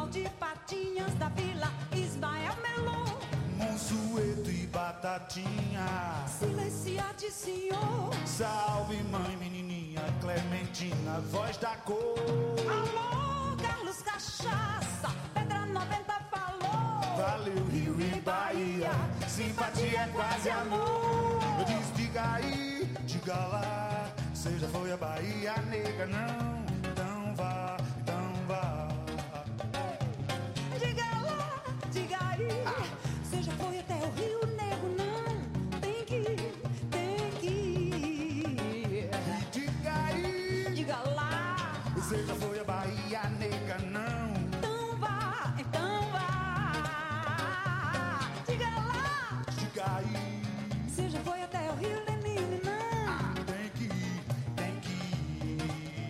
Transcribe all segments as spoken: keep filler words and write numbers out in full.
Festival de patinhas da Vila Ismael Melon. Monsueto e batatinha. Silenciate, senhor. Salve, mãe, menininha Clementina, voz da cor. Alô, Carlos Cachaça, Pedra noventa falou. Valeu, Rio e Bahia, simpatia é quase amor. Eu disse, diga aí, diga lá, você já foi a Bahia, nega, não? Então vá, então vá. Diga lá, diga aí, você já foi até o Rio Negro, não? Tem que ir, tem que ir. Diga aí, diga lá, você já foi a Bahia, nega, não? Então vá, então vá. Diga lá, diga aí, você já foi até o Rio Lenine, não? Tem que ir, tem que ir.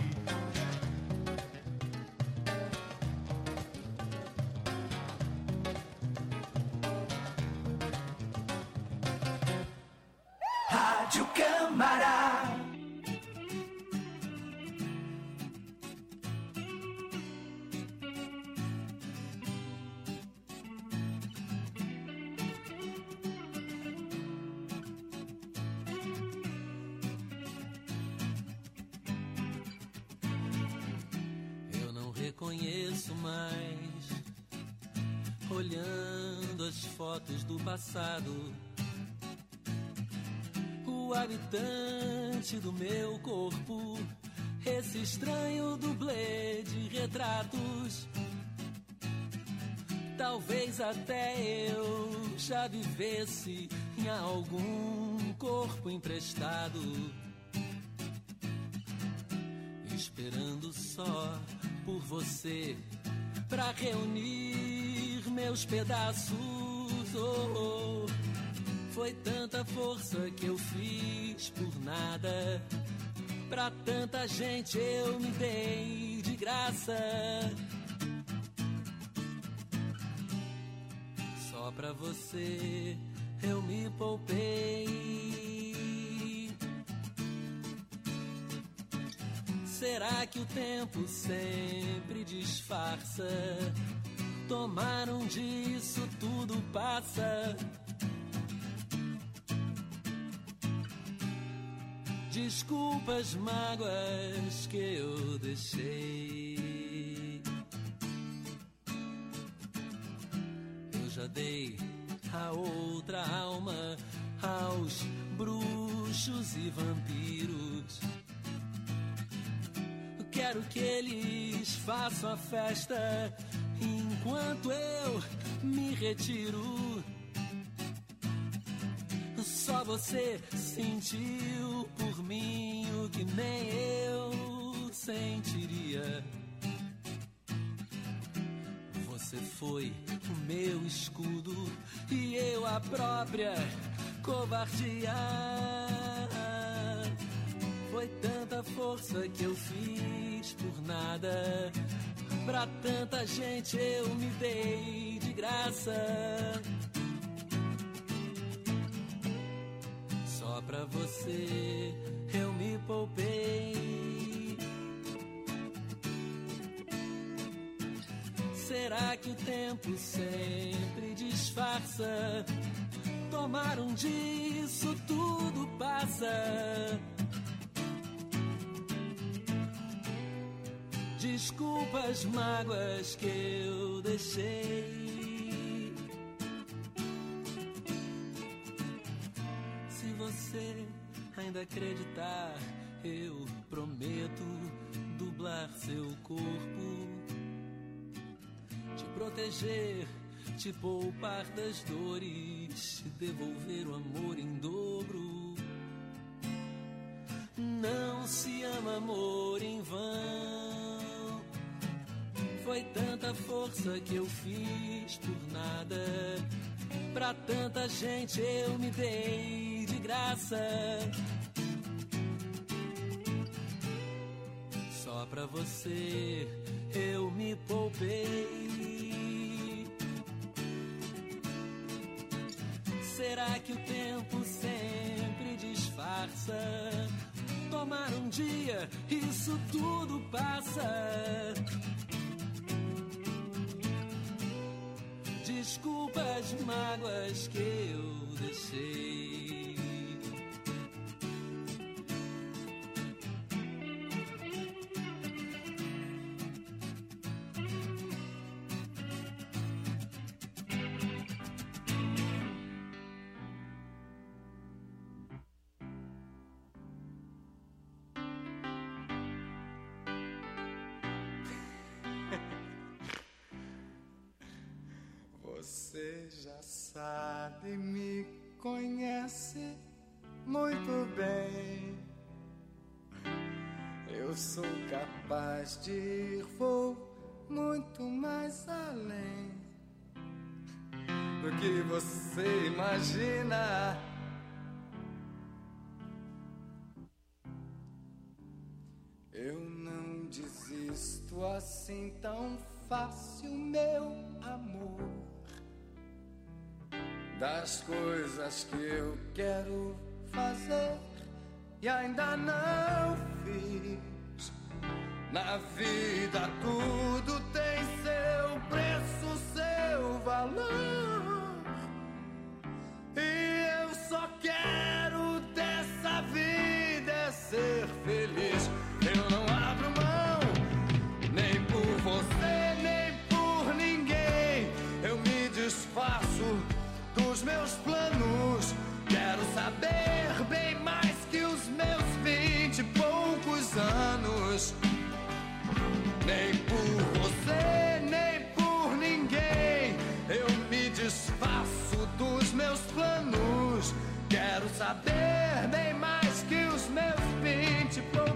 Rádio Câmara. Eu não reconheço mais, olhando as fotos do passado, o habitante do meu corpo, esse estranho dublê de retratos. Talvez até eu já vivesse em algum corpo emprestado, esperando só por você pra reunir meus pedaços. Oh, oh. Foi tanta força que eu fiz por nada, pra tanta gente eu me dei de graça. Só pra você eu me poupei. Será que o tempo sempre disfarça? Tomaram disso, tudo passa. Desculpa as mágoas que eu deixei. Eu já dei a outra alma aos bruxos e vampiros. Quero que eles façam a festa enquanto eu me retiro. Só você sentiu por mim o que nem eu sentiria. Você foi o meu escudo e eu a própria covardia. Foi tanta força que eu fiz por nada, pra tanta gente eu me dei de graça. Só pra você eu me poupei. Será que o tempo sempre disfarça? Tomaram disso, tudo passa. Desculpa as mágoas que eu deixei. Se você ainda acreditar, eu prometo dublar seu corpo, te proteger, te poupar das dores, te devolver o amor em dobro. Não se ama amor em vão. Foi tanta força que eu fiz por nada, pra tanta gente eu me dei de graça. Só pra você eu me poupei. Será que o tempo sempre disfarça? Tomar um dia, isso tudo passa. as mágoas que eu deixei. Você já sabe, me conhece muito bem. Eu sou capaz de ir, vou muito mais além do que você imagina. Eu não desisto assim tão fácil, meu amor, das coisas que eu quero fazer e ainda não fiz. Na vida tudo tem seu preço, seu valor, e eu só quero dessa vida é ser feliz. Eu não abro mão, nem por você, nem por ninguém. Eu me desfaço dos meus planos. Quero saber bem mais que os meus vinte e poucos anos. Nem por você, nem por ninguém. Eu me desfaço dos meus planos. Quero saber bem mais que os meus vinte e poucos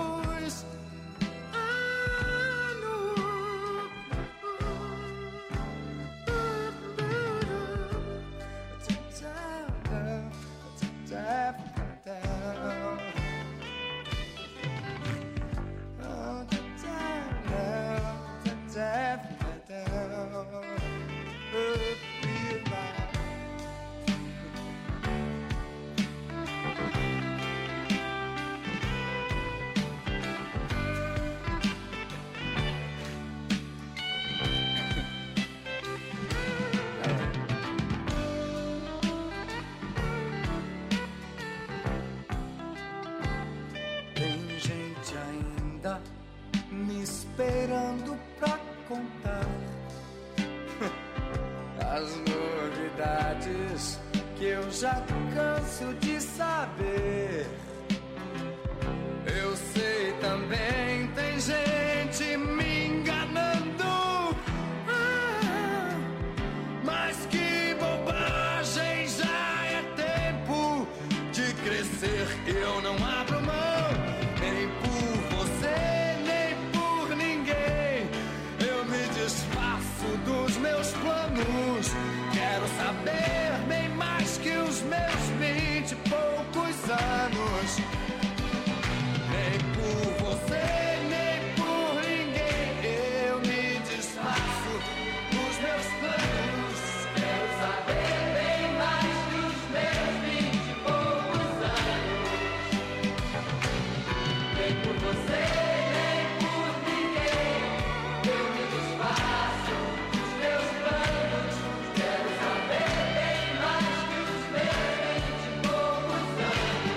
me esperando pra contar as novidades que eu já canso de saber. Eu sei também tem gente me enganando, ah, mas que bobagem, já é tempo de crescer. Eu não abro mão, nem por você, nem por ninguém. Eu me desfaço dos meus planos. Quero saber bem mais que os meus vinte e poucos anos. Nem por você, nem por ninguém. Eu me desfaço dos meus planos. Quero saber bem mais que os meus vinte e poucos anos. Nem por você, nem por ninguém. Eu me desfaço dos meus planos. Quero saber bem mais que os meus vinte e poucos anos.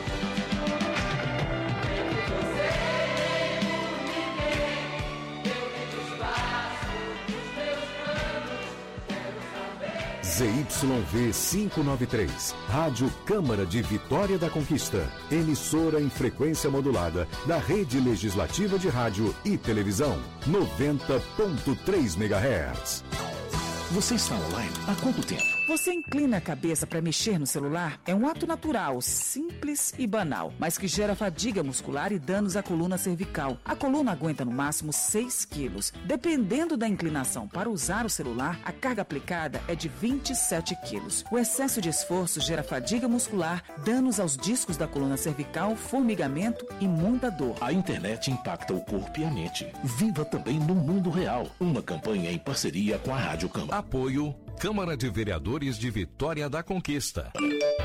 Nem por você, nem por ninguém. Eu me desfaço dos meus planos. Quero saber. Z Y V quinhentos e noventa e três, Rádio Câmara de Vitória da Conquista, emissora em frequência modulada da Rede Legislativa de Rádio e Televisão, noventa ponto três megahertz. Você está online há quanto tempo? Você inclina a cabeça para mexer no celular? É um ato natural, simples e banal, mas que gera fadiga muscular e danos à coluna cervical. A coluna aguenta no máximo seis quilos. Dependendo da inclinação para usar o celular, a carga aplicada é de vinte e sete quilos. O excesso de esforço gera fadiga muscular, danos aos discos da coluna cervical, formigamento e muita dor. A internet impacta o corpo e a mente. Viva também no mundo real. Uma campanha em parceria com a Rádio Câmara. Apoio Câmara de Vereadores de Vitória da Conquista.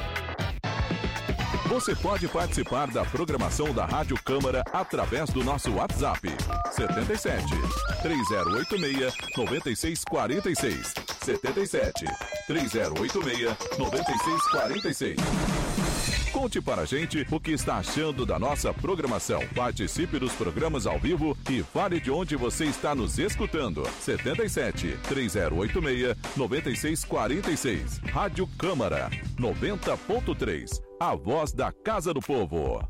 Você pode participar da programação da Rádio Câmara através do nosso WhatsApp setenta e sete, três zero oito seis, nove seis quatro seis. setenta e sete, três zero oito seis, nove seis quatro seis. Conte para a gente o que está achando da nossa programação. Participe dos programas ao vivo e fale de onde você está nos escutando. setenta e sete, três zero oito seis, nove seis quatro seis. Rádio Câmara noventa ponto três. A voz da Casa do Povo.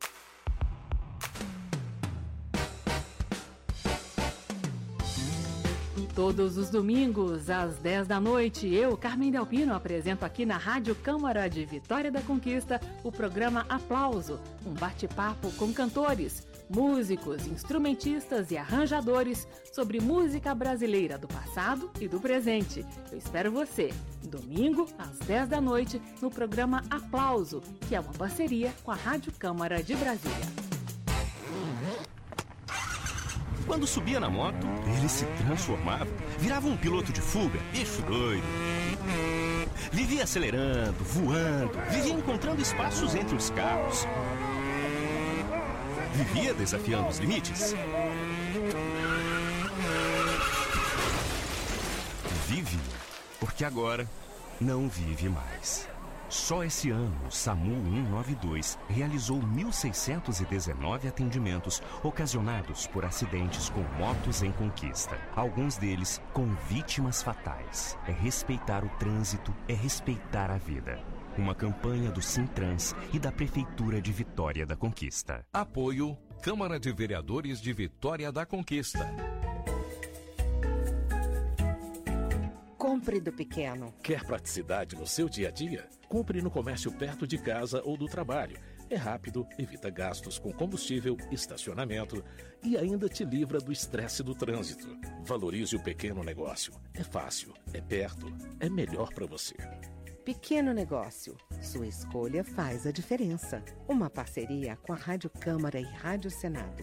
Todos os domingos, às dez da noite, eu, Carmen Delpino, apresento aqui na Rádio Câmara de Vitória da Conquista o programa Aplauso, um bate-papo com cantores, músicos, instrumentistas e arranjadores sobre música brasileira do passado e do presente. Eu espero você, domingo, às dez da noite, no programa Aplauso, que é uma parceria com a Rádio Câmara de Brasília. Quando subia na moto, ele se transformava, virava um piloto de fuga, bicho doido. Vivia acelerando, voando, vivia encontrando espaços entre os carros. Vivia desafiando os limites. Vive, porque agora não vive mais. Só esse ano, o SAMU cento e noventa e dois realizou mil seiscentos e dezenove atendimentos ocasionados por acidentes com motos em conquista. Alguns deles com vítimas fatais. É respeitar o trânsito, é respeitar a vida. Uma campanha do Sintrans e da Prefeitura de Vitória da Conquista. Apoio Câmara de Vereadores de Vitória da Conquista. Compre do pequeno. Quer praticidade no seu dia a dia? Compre no comércio perto de casa ou do trabalho. É rápido, evita gastos com combustível, estacionamento e ainda te livra do estresse do trânsito. Valorize o pequeno negócio. É fácil, é perto, é melhor para você. Pequeno negócio. Sua escolha faz a diferença. Uma parceria com a Rádio Câmara e Rádio Senado.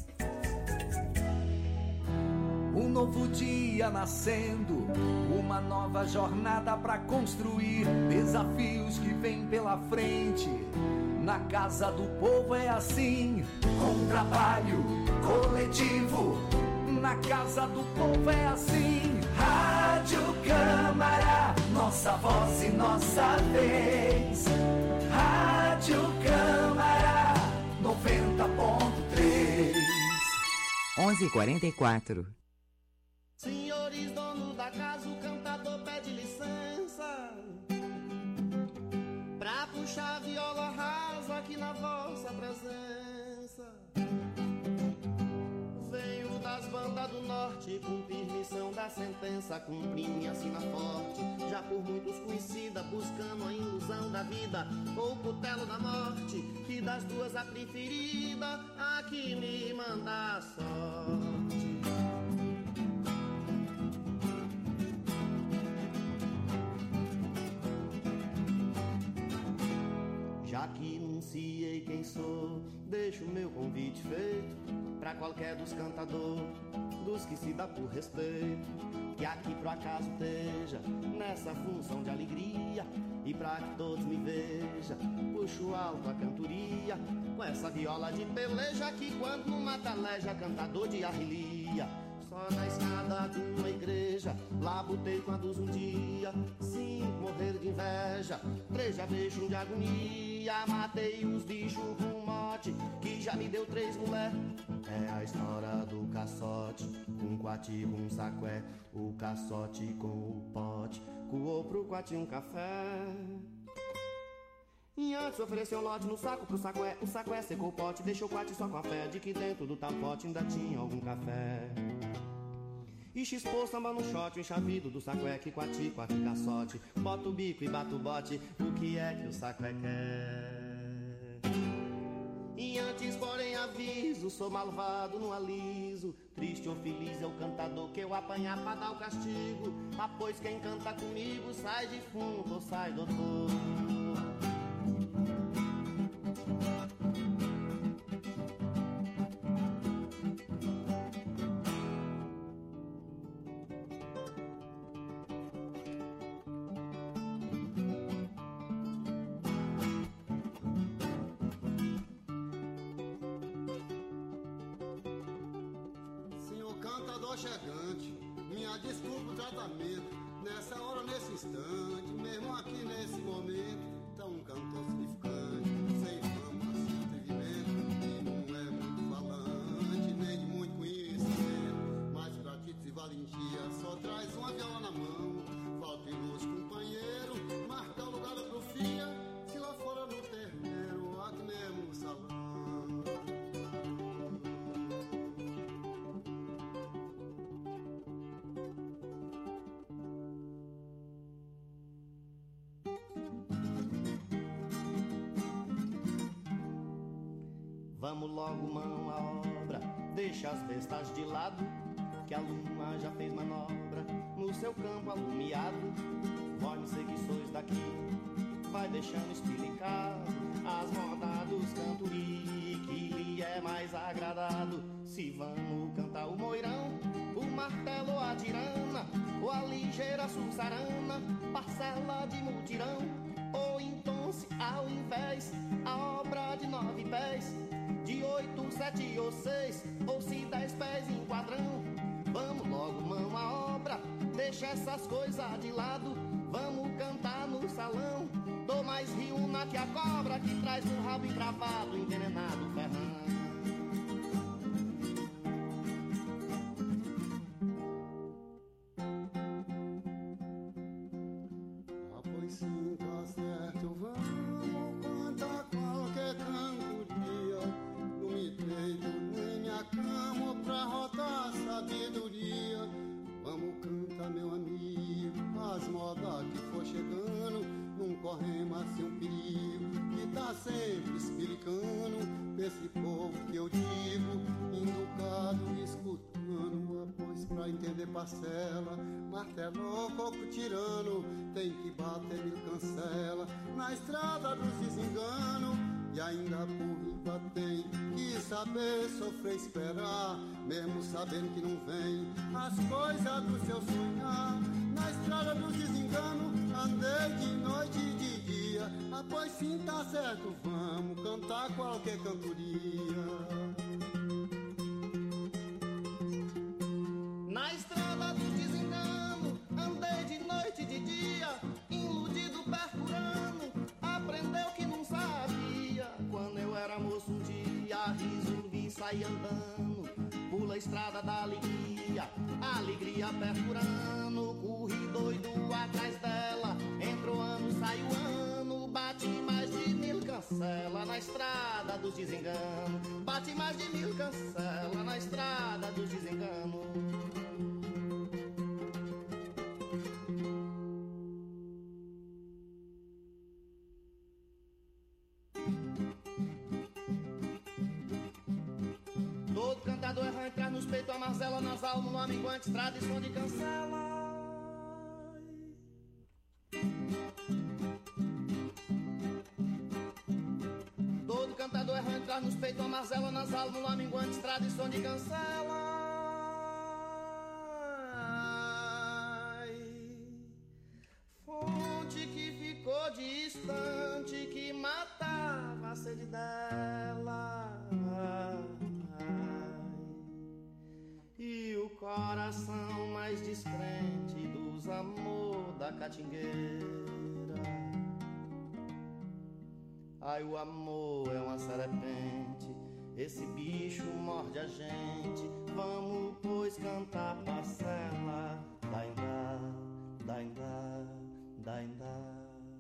Um novo dia nascendo, uma nova jornada pra construir, desafios que vêm pela frente. Na Casa do Povo é assim, com trabalho coletivo. Na Casa do Povo é assim. Rádio Câmara, nossa voz e nossa vez. Rádio Câmara noventa ponto três. onze e quarenta e quatro. Senhores donos da casa, o cantador pede licença pra puxar a viola rasa aqui na vossa presença. Venho das bandas do norte, cumprir missão da sentença, cumprir minha sina forte, já por muitos conhecida, buscando a ilusão da vida ou o cutelo da morte, e das duas a preferida, a que me manda a sorte. Já que enunciei quem sou, deixo o meu convite feito pra qualquer dos cantadores, dos que se dá por respeito, que aqui pro acaso esteja nessa função de alegria, e pra que todos me vejam, puxo alto a cantoria, com essa viola de peleja que quando numa taleja, cantador de arrelia. Só na escada de uma igreja, lá botei quadros um dia, cinco morreram de inveja, três já beijam de agonia, matei os bichos com um mote, que já me deu três mulher. É a história do caçote, um quati com um saqué, o caçote com o pote, coou pro quati um café. E antes ofereceu um lote no saco pro saqué, o saqué secou o pote, deixou o quati só com a fé de que dentro do tal pote ainda tinha algum café. E chispou samba no shot, o enxavido do saqué, que quati, quati caçote, bota o bico e bata o bote, o que é que o saqué quer? E antes, porém, aviso, sou malvado, não aliso, triste ou feliz é o cantador que eu apanhar pra dar o castigo, ah, pois quem canta comigo sai defunto ou sai doutor. Chegante, minha desculpa o tratamento. nessa hora, nesse instante, mesmo aqui nesse momento, tá um cantor significante, sem fama, sem atrevimento, e não é muito falante, nem de muito conhecimento, mas pra títulos e valentia, só traz uma viola na mão, falta ilustre companheiro, marca o lugar da profia, se lá fora no terreiro, aqui mesmo no salão. Vamos logo, mão à obra, deixa as bestas de lado, que a lua já fez manobra no seu campo alumiado. Vós que sois daqui, vai deixando explicar as modas dos canturi, que lhe é mais agradado. Se vamos cantar o moirão, o martelo ou a tirana, ou a ligeira sussarana, parcela de mutirão, ou então se ao invés a obra de nove pés, de oito, sete ou seis, ou se dez pés em quadrão. Vamos logo, mão à obra, deixa essas coisas de lado, vamos cantar no salão. Dou mais riuma que a cobra que traz no rabo encravado, envenenado ferrão. Ah, pois sim, tá certo, vamos cantar qualquer cantoria. Não me deito nem me acamo pra rodar sabedoria. Vamos cantar, meu amigo, as modas que for chegando, não corremos assim um perigo, que tá sempre explicando pra esse povo que eu digo, educado, escutando, pois pra entender parcela, martelo, coco tirano, tem que bater mil cancela, na estrada dos desenganos, e ainda por riba tem que saber sofrer e esperar, mesmo sabendo que não vem as coisas do seu sonhar. Na estrada dos desenganos, andei de noite e de dia. Ah, pois sim, tá certo, vamos cantar qualquer cantoria. Na estrada dos desenganos, andei de noite e de dia, iludido perfurando, aprendeu que não sabia. Quando eu era moço um dia, riso vi sair andando, pula a estrada da alegria, alegria perfurando, corri doido atrás dela, entrou ano, saiu ano, bati mais de mil cancela na estrada dos desenganos, bati mais de mil cancela na estrada dos desenganos. Todo cantador errante traz nos peitos a Marcela, nas almas, no amenguante, estrada e som de cancela. Todo cantador errante traz nos peitos a Marcela, nas almas, no amenguante, estrada e som de cancela. Fonte que ficou distante, que matava a sede dela, e o coração mais descrente dos amor da catingueira. Ai, o amor é uma serpente, esse bicho morde a gente. Vamos, pois, cantar parcela, daindá, daindá, daindá.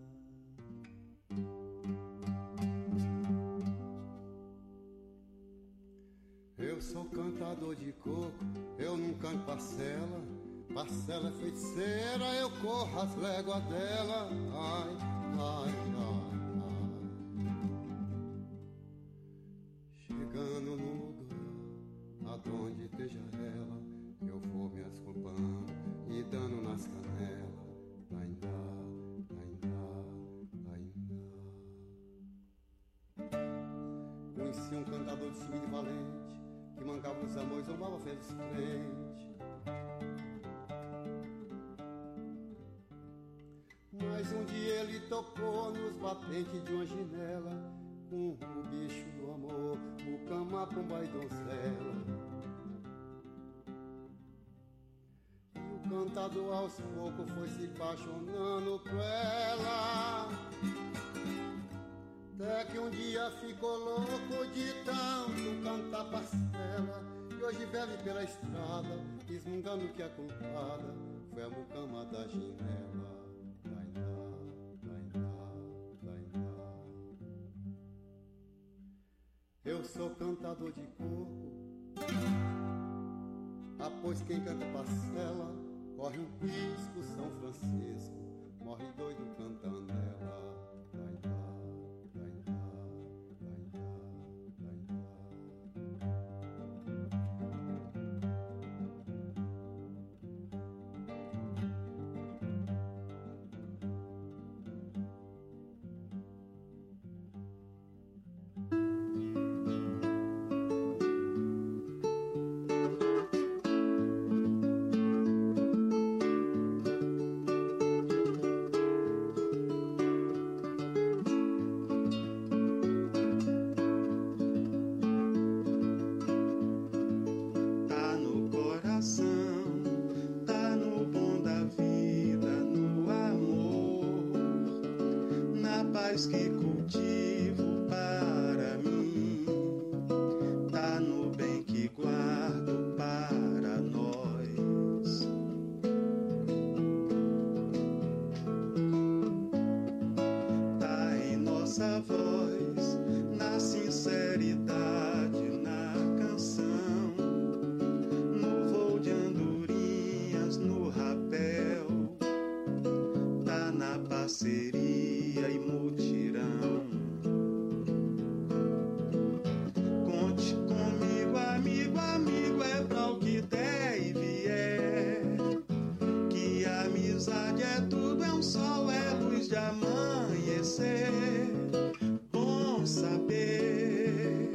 Eu sou cantador de coco, eu não canto parcela. Parcela é feiticeira, eu corro as léguas dela. Ai, ai, ai, ai. Chegando no lugar, aonde esteja ela, eu vou me asculpando e dando nas canelas. Daindá, daindá, daindá. Conheci um cantador de civil e valente, que mancava os amores, zombava feliz frente. Mas um dia ele tocou nos batentes de uma janela, com o bicho do amor, o camapumba e donzela. E o cantador aos poucos foi se apaixonando por ela. Até que um dia ficou louco de tanto cantar parcela. E hoje bebe pela estrada, resmungando que a culpada foi a mucama da janela. Dainá, dainá, dainá. Eu sou cantador de coco, após quem canta parcela corre um risco. São Francisco morre doido cantando ela. Que cultivo para mim, tá no bem que guardo para nós. Tá em nossa voz, na sinceridade, na canção, no voo de andorinhas, no rapel, tá na parceria e mutirão. Conte comigo, amigo, amigo, é pra o que der e vier. Que a amizade é tudo, é um sol, é luz de amanhecer. Bom saber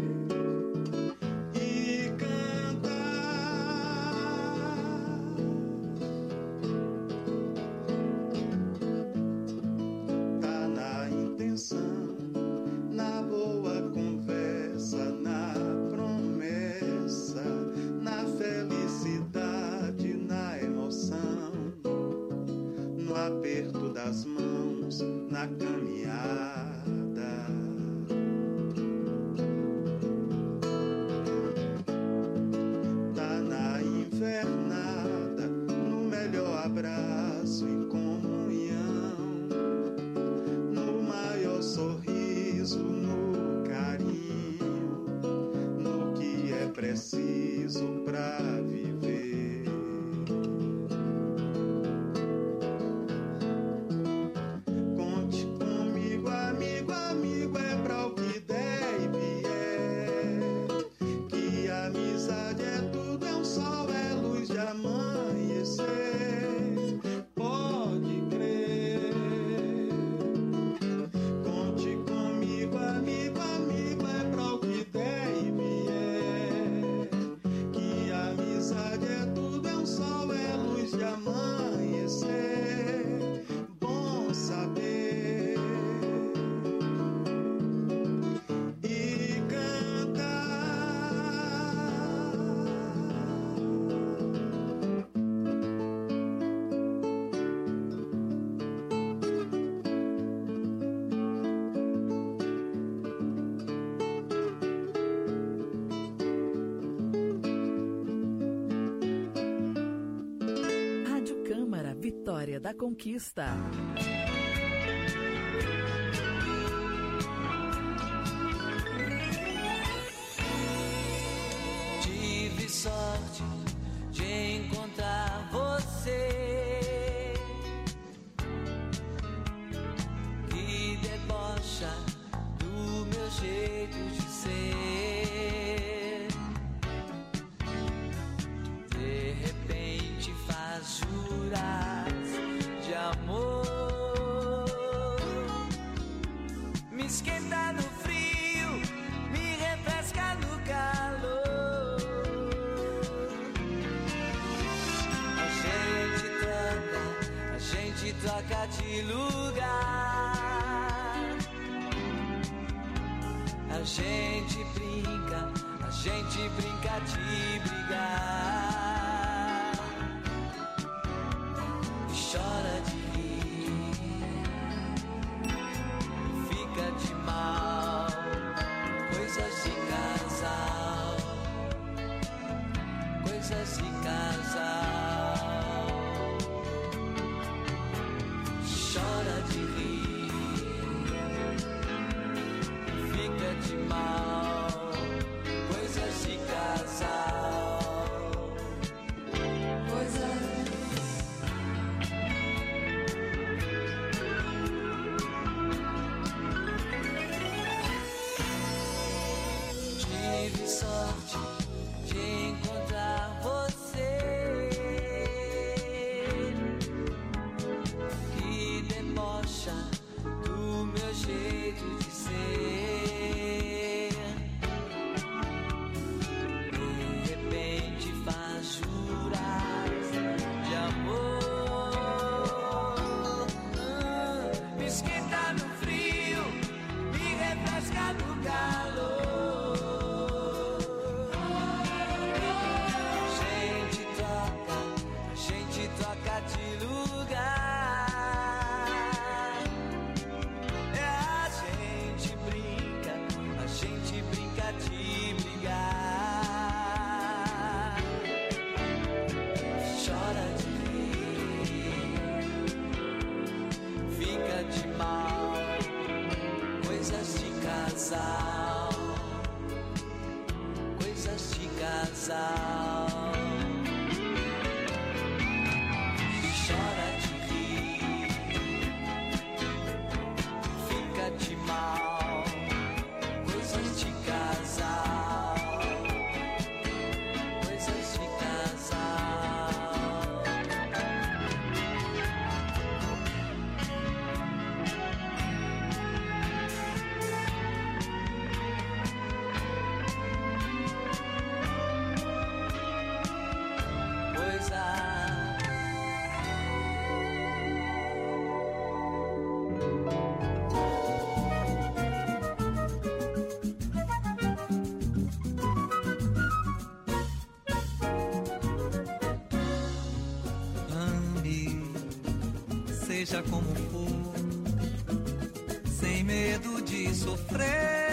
e na boa conversa, na promessa, na felicidade, na emoção, no aperto das mãos, na caminhada. Tá na invernada, no melhor abraço em comunhão, no maior sorriso, no carinho, no que é preciso pra viver. Conte comigo, amigo, amigo, é pra o que der e vier. Que a amizade é tudo, é um sol, é luz de amanhecer. Pode crer. Conte comigo, amigo, amigo, é pra o que der e vier. Que a amizade é tudo, é um sol, é luz de amanhecer. Bom saber e Rádio Câmara, Vitória da Conquista. Tive sorte de encontrar você, que debocha do meu jeito de ser. De repente faz juras de amor, me esquenta no frio, me refresca no calor. A gente troca, a gente troca de lugar. A gente brinca, a gente brinca de brigar. troca de lugar. É a gente brinca, a gente brinca de brigar. Chora de rir, fica de mal, coisas de casal, coisas de casal. Chora de rir, fica de mal, coisas de casal, coisas de casal. Seja como for, sem medo de sofrer.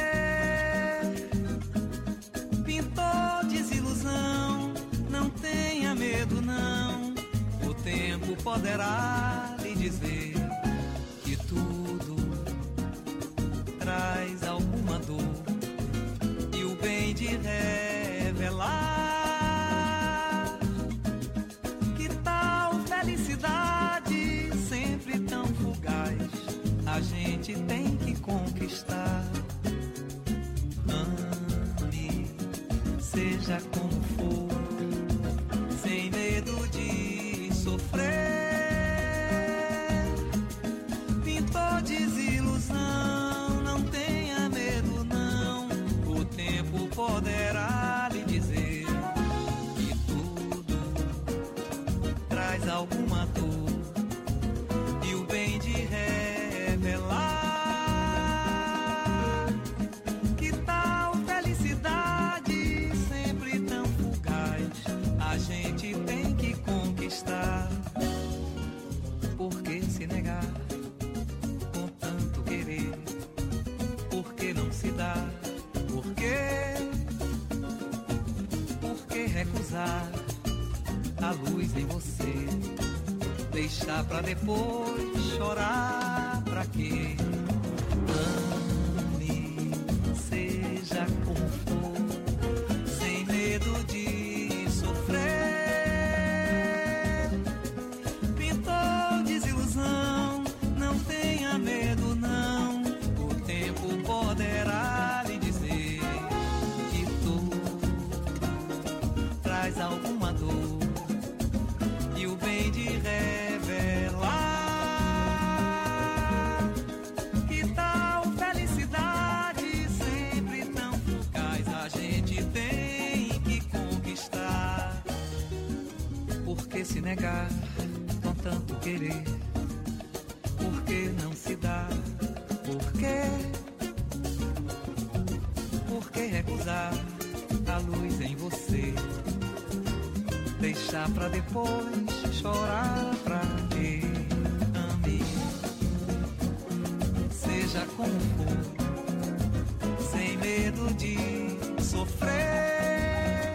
Pintou desilusão, não tenha medo não. O tempo poderá lhe dizer que tudo traz alguma dor e o bem de revelar. Que tal felicidade sempre tão fugaz, a gente tem que conquistar. Ame, seja como for, sem medo de sofrer. Pintou desilusão, não tenha medo não. O tempo poderá lhe dizer que tudo traz alguma dor e o bem de revelar. Que tal felicidade sempre tão fugaz, a gente tem que conquistar. Por que se negar com tanto querer? Por que não se dá? Por quê? Por que recusar a luz em você? Deixar pra depois chorar, pra quê? Ame, seja como for, sem medo de sofrer. Pintou desilusão, não tenha medo não. O tempo poderá lhe dizer que tudo traz alguma dor e o bem de revelar. Que tal felicidade sempre tão fugaz, a gente tem que conquistar. Por que se negar com tanto querer? Por que não se dá? Por quê? Por que recusar a luz em você? Deixar pra depois chorar, pra quê? Ame, seja como for, sem medo de sofrer.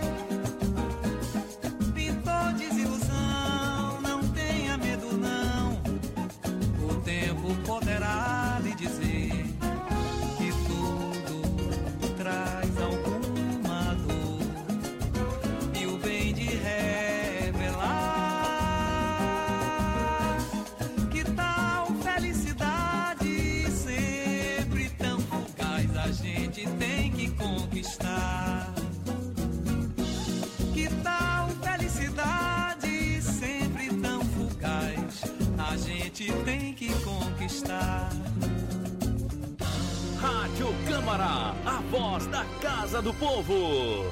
Pintou desilusão, não tenha medo não. O tempo poderá lhe dizer que tudo traz alguma dor e o bem de revelar. Que tal felicidade sempre tão fugaz, a gente tem que conquistar. Que tal felicidade sempre tão fugaz, a gente tem que conquistar. Rádio Câmara, a voz da Casa do Povo.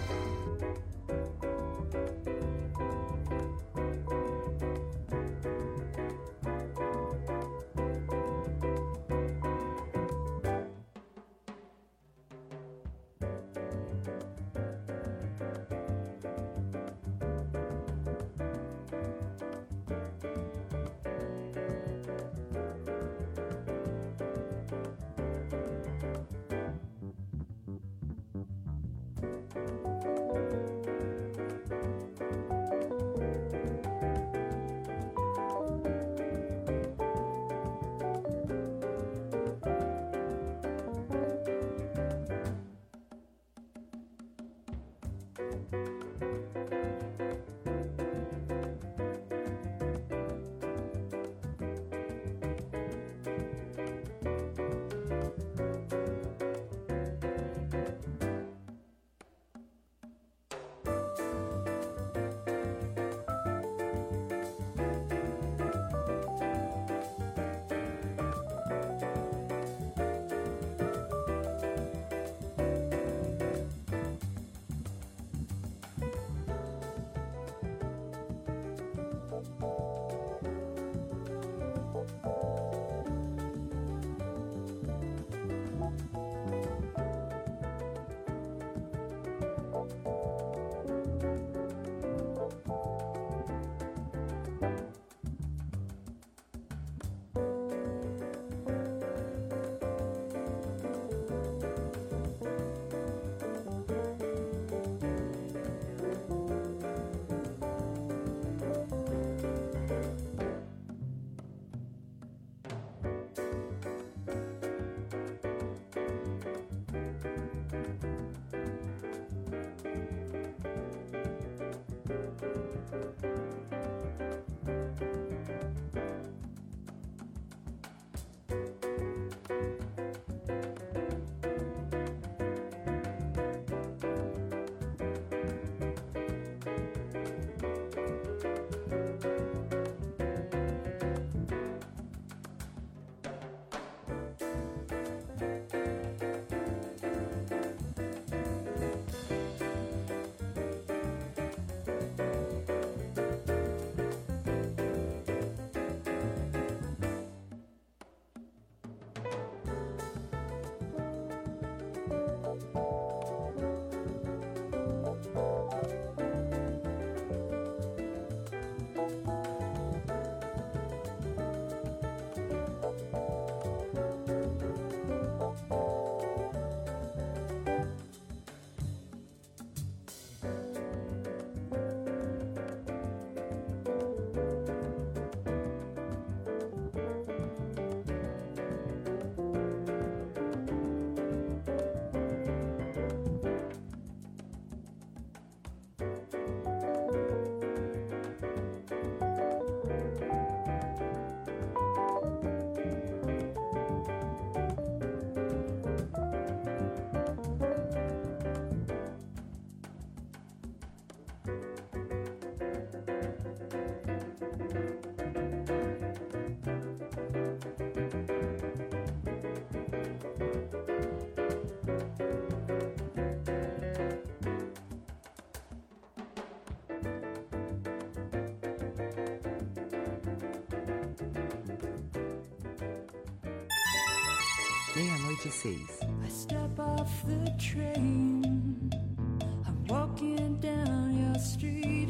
Meia-noite e seis. I step off the train. I'm walking down your street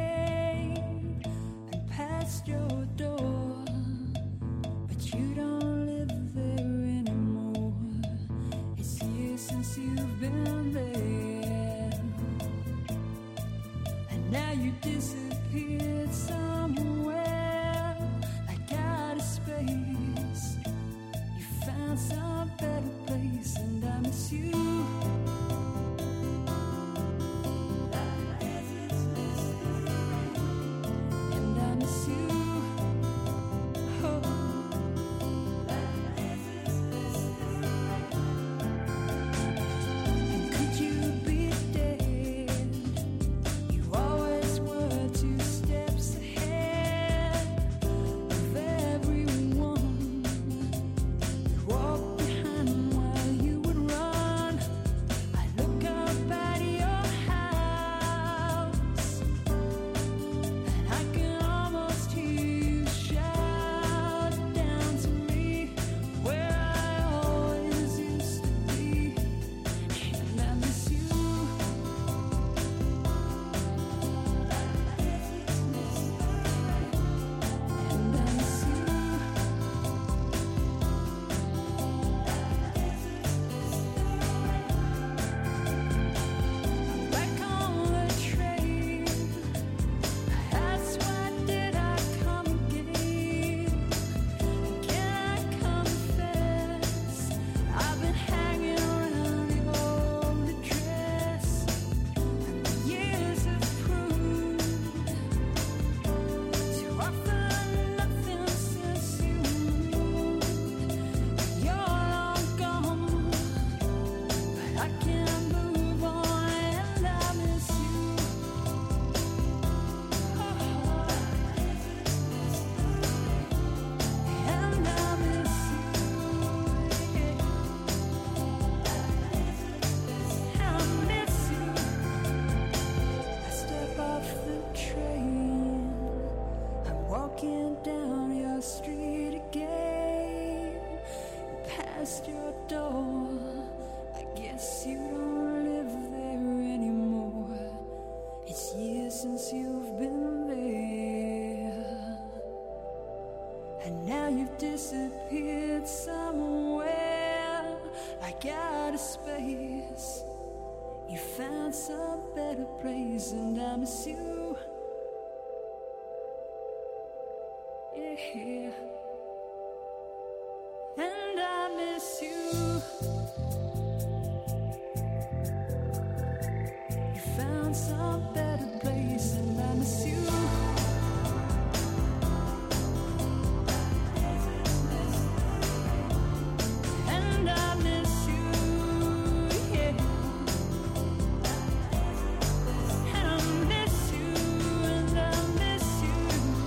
again and past your door, but you don't live there anymore. It's years since you've been there, and now you disappeared somewhere like out of space. You found some better place, and I miss you. And I miss you. Oh. And could you be dead? You always were two steps ahead of everyone. You walk behind while you would run. I look up at your house, and I can almost hear you shout down to me where I always used to be. And I miss you. And I miss you. Back on the train. That's why did I come again? Can I confess? I've been hanging around the old address, and the years have proved to offer nothing since you moved. You're long gone, but I can't move on, and I miss you. And I miss you. I miss you. I step off the train. I'm walking down your street again, past your door. I guess you don't live there anymore. It's years since you've been there, and now you've disappeared somewhere like out of space. You found some better place, and I miss you. Yeah. And I miss you. You found some better place, and I miss you. And I miss you, yeah. And I miss you, and I miss you.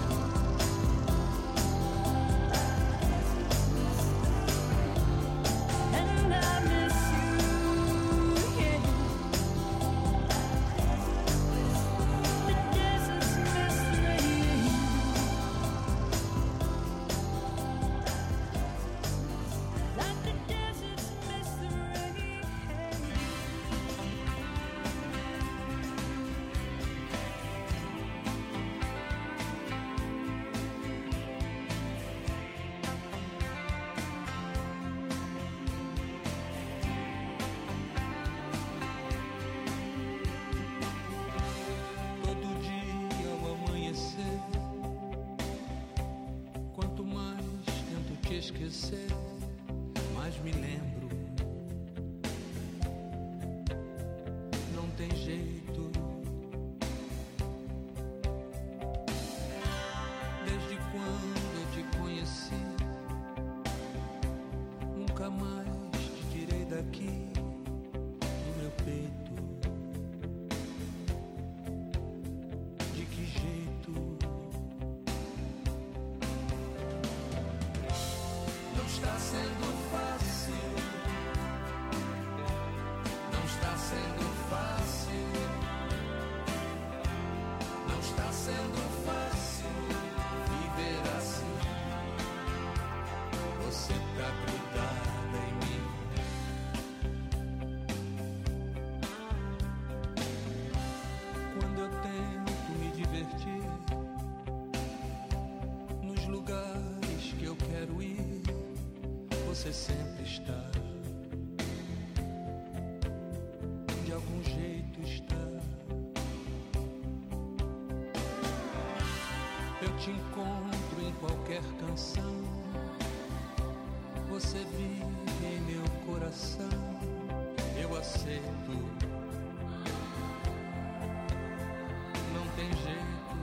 And I miss you, yeah. The deserts miss the rain. Like the deserts miss the rain. Todo dia ao amanhecer, quanto mais tento te esquecer, mais me lembro. Não tem jeito. Desde quando eu te conheci, nunca mais te tirei daqui do meu peito. De que jeito? Não está sendo fácil. Não está sendo fácil. Não está sendo fácil viver assim. Você tá grudada em mim. Quando eu tento me divertir nos lugares que eu quero ir, você sempre está. De algum jeito está. Eu te encontro em qualquer canção. Você vive em meu coração. Eu aceito. Não tem jeito.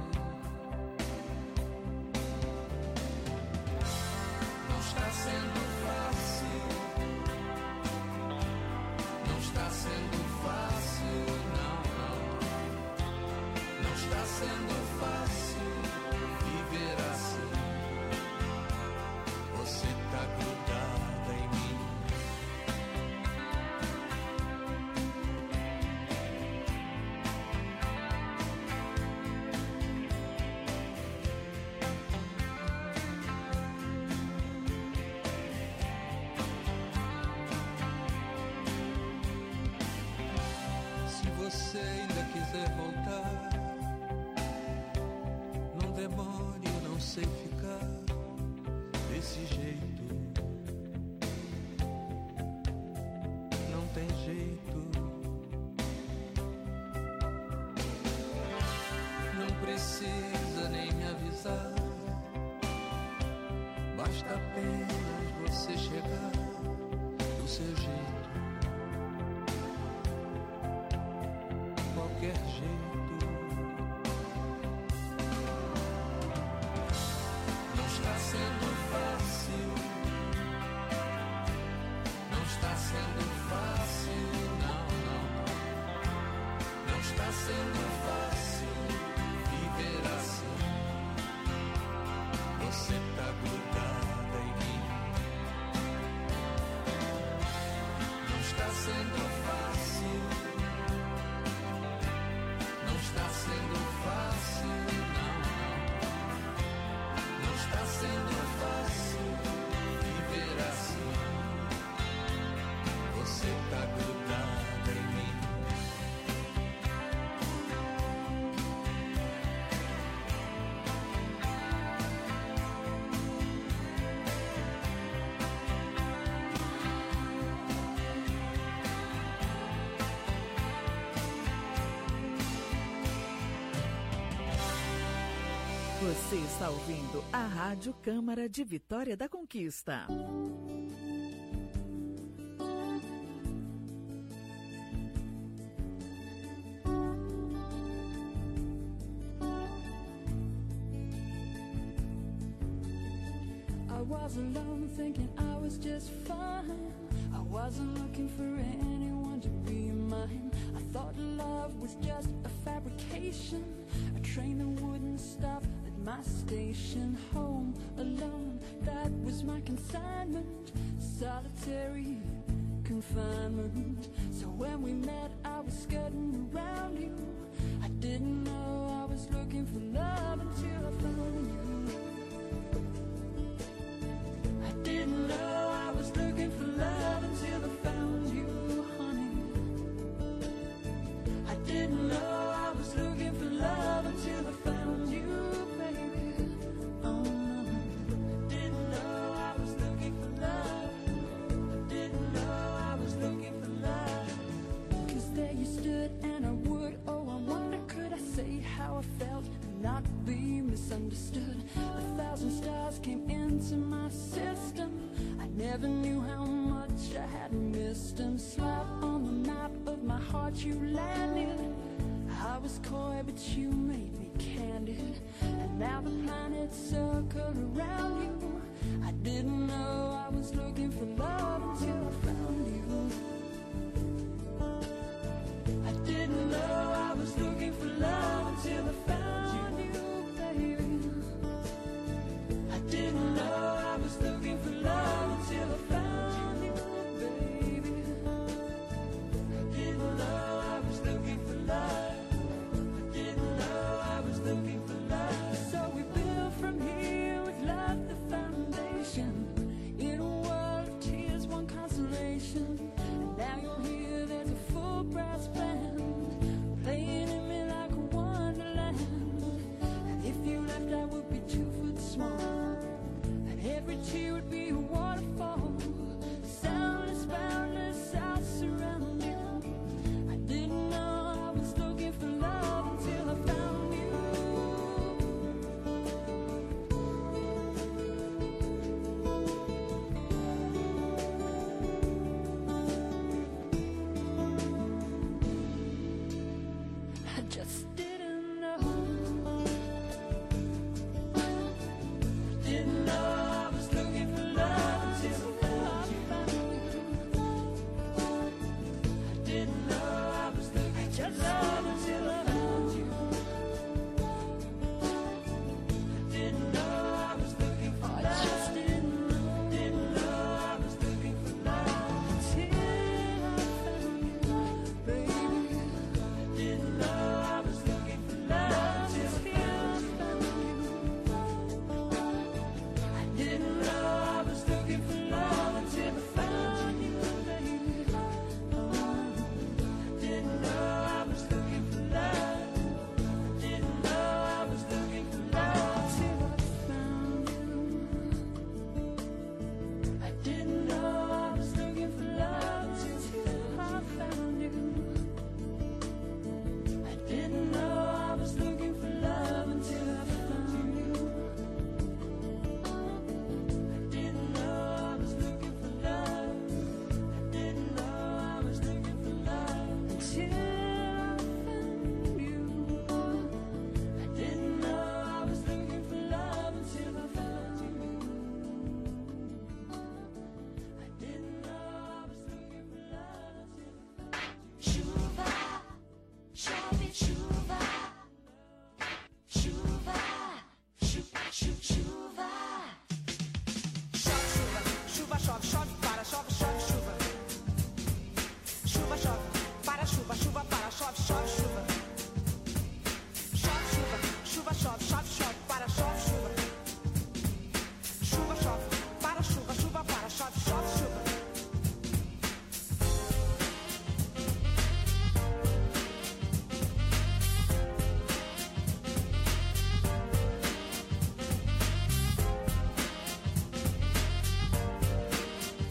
Não está sendo fácil. Não está sendo fácil. Não, não. Não está sendo fácil viver assim. Você tá grudada em mim. Se você ainda quiser voltar, não demore, eu não sei ficar desse jeito. Não tem jeito. Não precisa nem me avisar. Basta apenas você chegar do seu jeito. Qualquer jeito. Não está sendo fácil. Não está sendo fácil. Não, não. Não está sendo fácil viver assim. Você tá grudada em mim. Não está sendo fácil. Não está sendo fácil, não, não. Não está sendo fácil viver assim. Você tá grudada em mim. Você está ouvindo a Rádio Câmara de Vitória da Conquista. I was alone thinking I was just fine. I wasn't looking for anyone to be mine. I thought love was just a fabrication, a train that wouldn't stop at my station. Home alone, that was my consignment. Solitary confinement. So when we met, I was skirting around you. I didn't know I was looking for love until I found you. I didn't know I was looking for love until I found you, honey. I didn't know I was looking for love until I found you, baby. Oh no, I didn't know I was looking for love. I didn't know I was looking for love. 'Cause there you stood and I would, oh I wonder could I say how I felt and not be misunderstood. A thousand stars came into my system. I never knew how much I had missed them. Slap on the map of my heart you landed. I was coy but you made me candid. And now the planets circle around you. I didn't know I was looking for love until I found you. I didn't know I was looking for love until I found you, baby. I didn't know I was looking for love until I found you, baby. I didn't know I was looking for love. I didn't know I was looking for love. So we built from here with love the foundation. In a world of tears, one consolation. And now you're here, there's a full brass band playing in me like a wonderland. And if you left, I would be two foot small. And every tear would be a waterfall. Soundless, boundless, I'll surround you. I didn't know I was looking for love until I found you. I just didn't know. Didn't know I was looking for love until I found you. I didn't know I was looking for love until I found you. I didn't know I was looking for love. I just didn't know. Didn't know I was looking for love until I found you, baby. I didn't know I was looking for love until I found you. I didn't know I was looking for love until I found you, baby. I didn't know I was looking for love. I didn't know I was looking for love until I found you. I didn't know I was looking for love until I found you. I didn't know I was looking for love until I found you. I didn't know I was looking for love. I didn't know I was looking for love until I found you. I didn't know I was looking for love until I found you. I didn't know I was looking for love until I found you. Chuva, chove chuva. Chuva, chu, chu, chuva. Chove, chuva, chuva, chove, chove, para, chove, chove, chuva. Chuva, chove, para, chuva, chuva, para, chove, chove, chuva. Chove, chuva, chuva, chove, chove, chove, para, chove, chuva. Chuva, chove, para, chuva, chuva, para, chove, chove, chuva.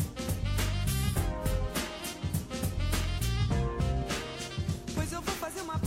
Pois eu vou fazer uma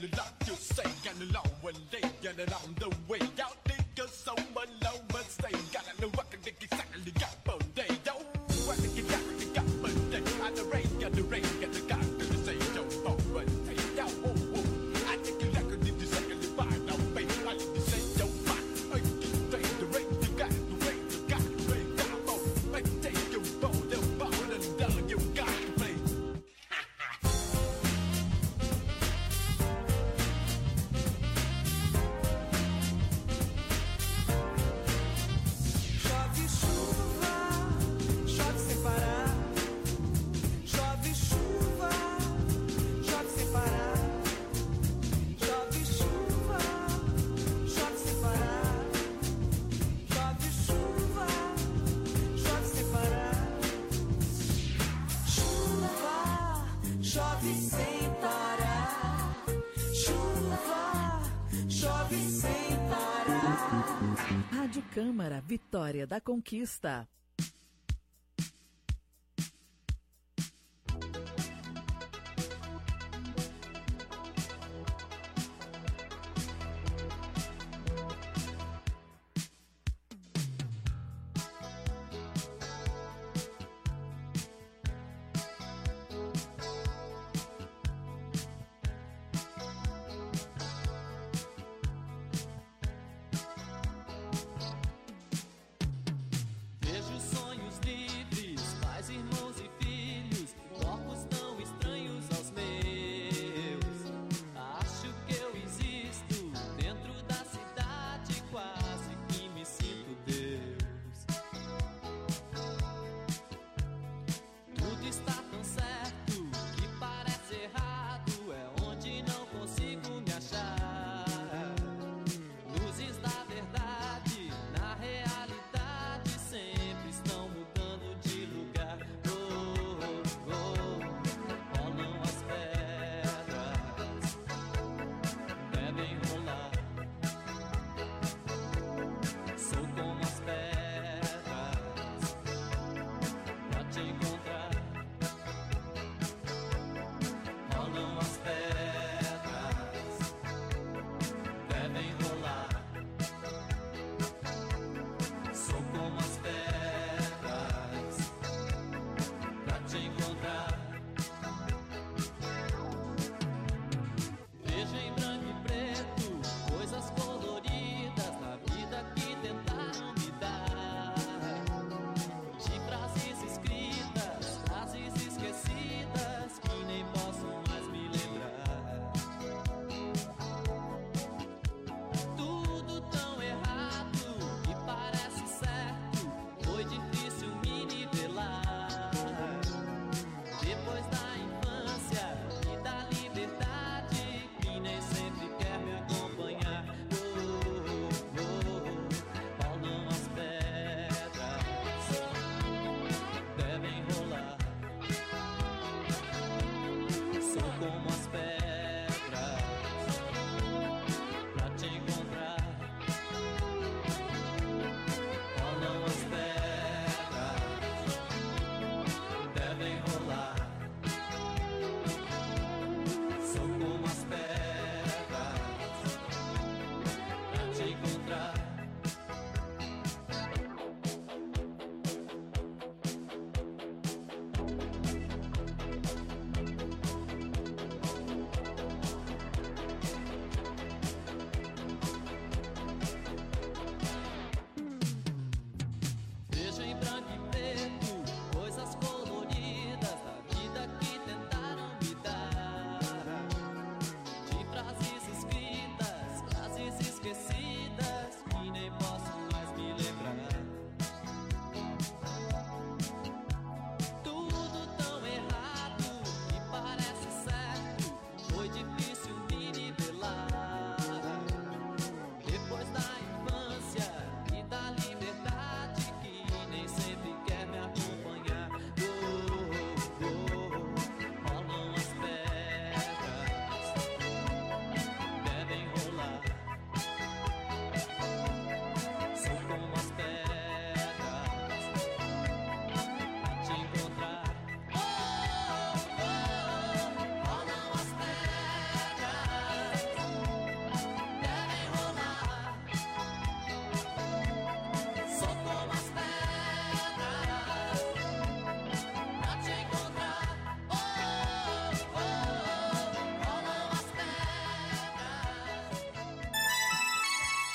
and the lot you say, and the law will lay, and it on the way out. Think you're so much low, but stay. Got a new rock and dicky sack and the got one day. Yo, what the you got, you got one day. And the rain, and the rain, and the got to the say, yo, oh, but hey, yo, oh, oh. I think you like a did the second, the fine, no, baby. I need to say, yo, fine. Hey, you the rain, you got the rain, you got the rain, got a boat. Hey, take your ball, the ball, and down, you got to play. Chove chuva, chove sem parar. Chove chuva, chove sem parar. Chove chuva, chove sem parar. Chove chuva, chove sem parar. Chuva, chove sem parar. Chuva, chove sem parar. Rádio Câmara, Vitória da Conquista. Vejo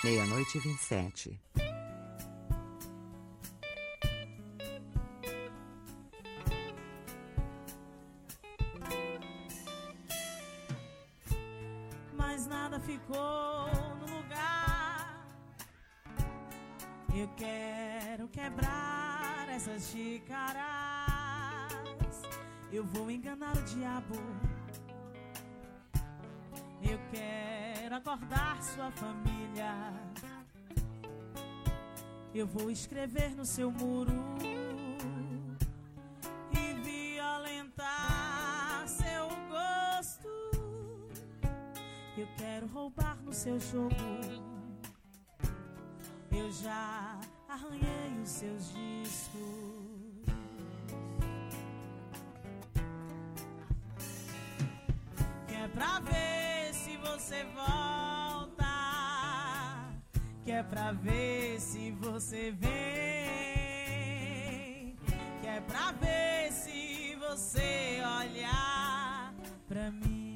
Meia-noite e vinte e sete. Mas nada ficou no lugar. Eu quero quebrar essas xícaras. Eu vou enganar o diabo. Eu quero acordar sua família. Eu vou escrever no seu muro e violentar seu gosto. Eu quero roubar no seu jogo. Eu já arranhei os seus discos. Que é pra ver se você volta. Que é pra ver se você vem. Que é pra ver se você olhar pra mim.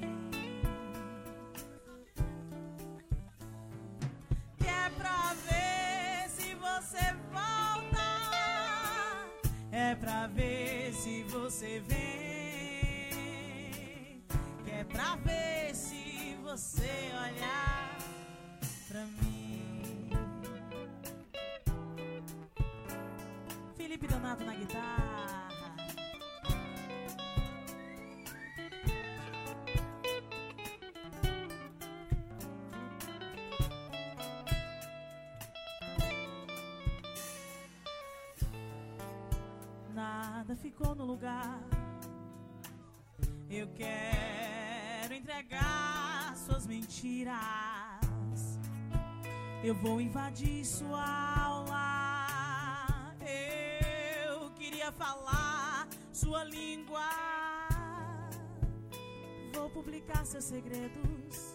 Que é pra ver se você volta. É pra ver se você vem. Que é pra ver se você olhar pra mim. Felipe Donato na guitarra. Nada ficou no lugar. Eu quero entregar suas mentiras. Eu vou invadir sua aula. Eu queria falar sua língua. Vou publicar seus segredos.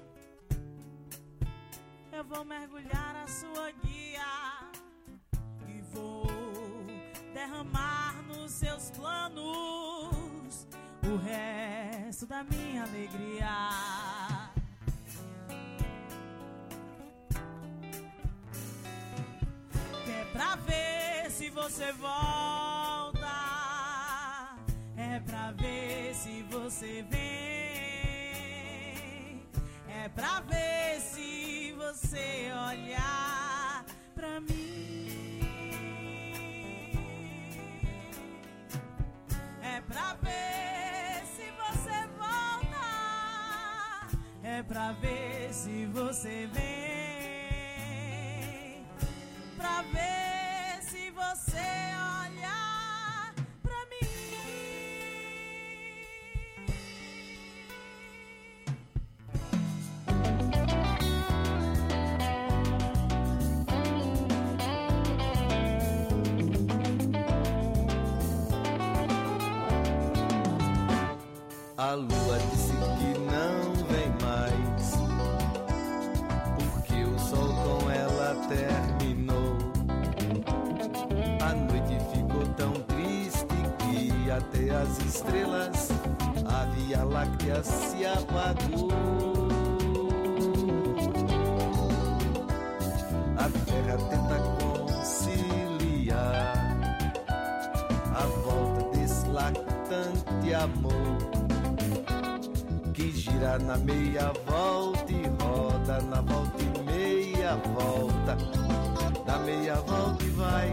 Eu vou mergulhar a sua guia. E vou derramar nos seus planos o resto da minha alegria. Que é pra ver se você volta. É pra ver se você vem. É pra ver se você olhar pra mim. É pra ver se você volta. É pra ver se você vem. Pra ver se você olhar pra mim. A lua disse que não vem mais, porque o sol com ela terminou. A noite ficou tão triste que até as estrelas, a Via Láctea se apagou. A terra tenta conciliar a volta desse lactante amor, que gira na meia volta e roda, na volta e meia volta, da meia volta e vai.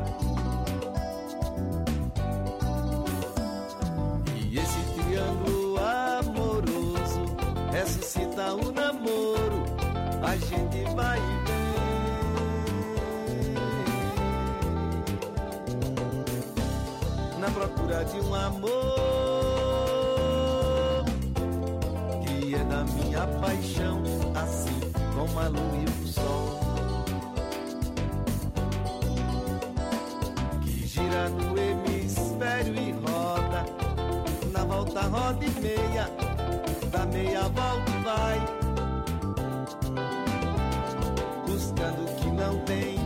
E esse triângulo amoroso ressuscita o namoro, a gente vai e vem na procura de um amor da minha paixão, assim como a lua e o sol, que gira no hemisfério e roda, na volta roda e meia, da meia volta e vai, buscando o que não tem